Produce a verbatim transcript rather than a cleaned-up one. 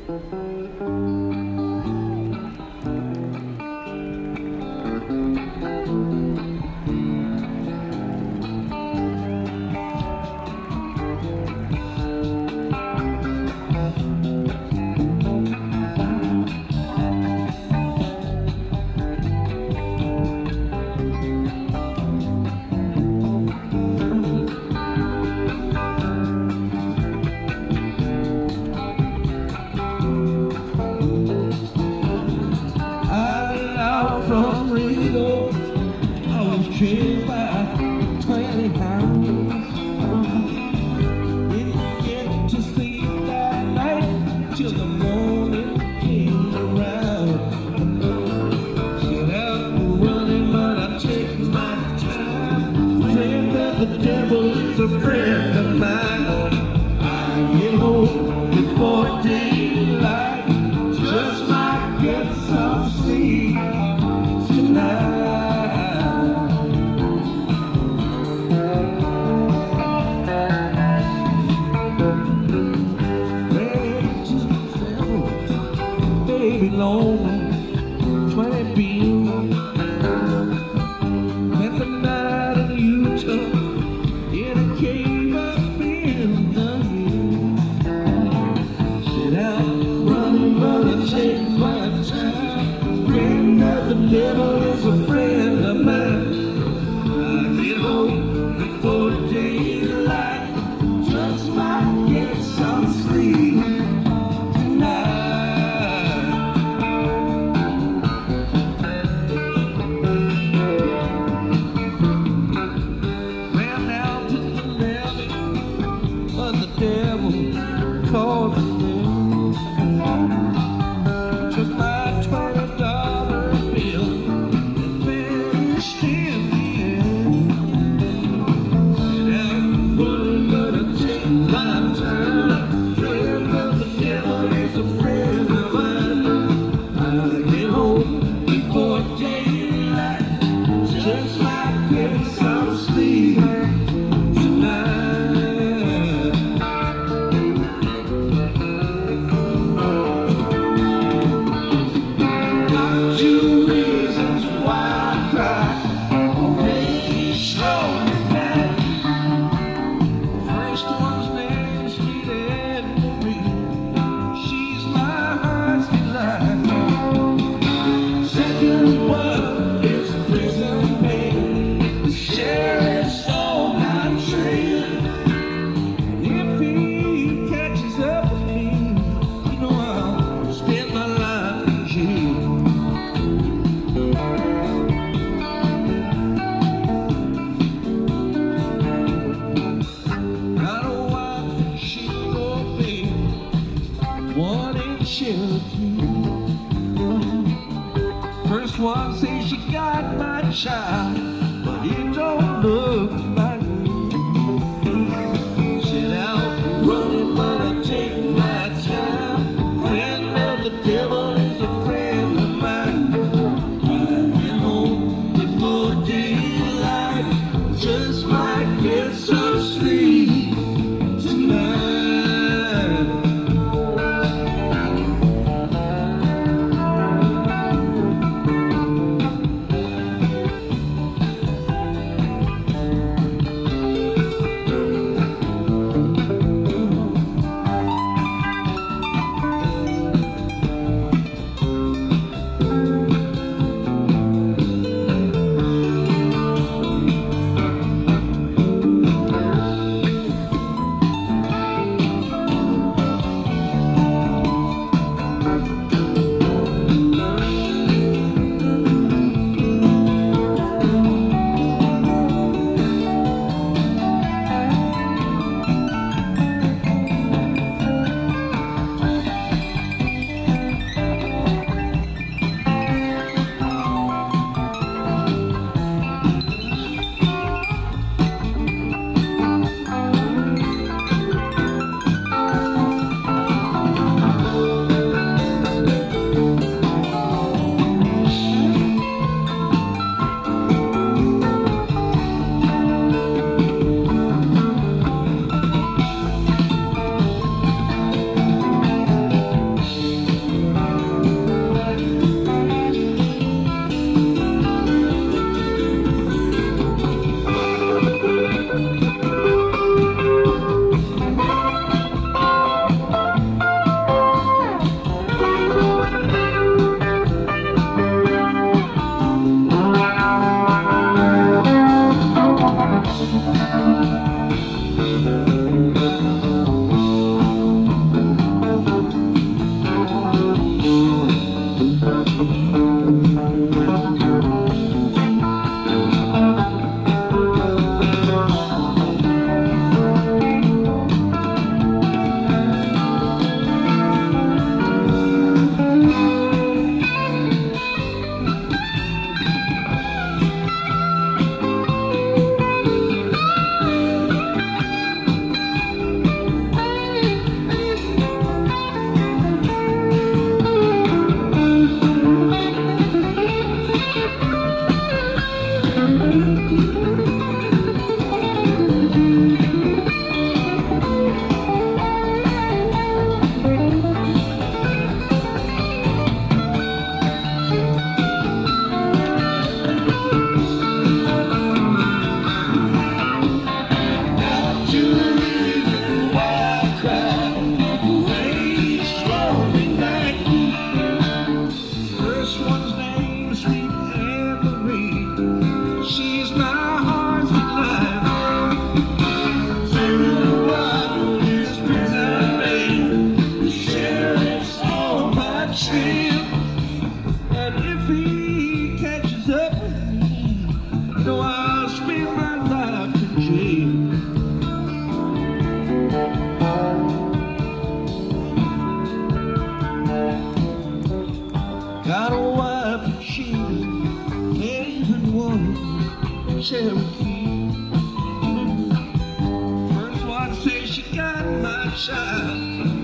From Rio, I was chased by twenty hounds. Didn't get to sleep that night till the morning came around. Set out running, but I take my time. Saying that the devil is a friend of mine. I get home before daylight, just might get some sleep. Baby lonely, twenty bills. Spent the night in Utah in a cave up in the hills. Sit out running, but it takes my time. Praying that the devil is a friend of mine. I get home before daylight, just might get some sleep tonight. Called the name. Took my twenty dollar bill and vanished in the end. And running, but I take my time. Praying that the devil is a friend of mine. I get home before daylight, just might get some sleep tonight. First one says she got my child, but it don't look like me. Sit out running, but I take my time. Friend of the devil is a friend of mine. I get home before daylight, just might get some sleep tonight. Cherokee. First one say she got my child,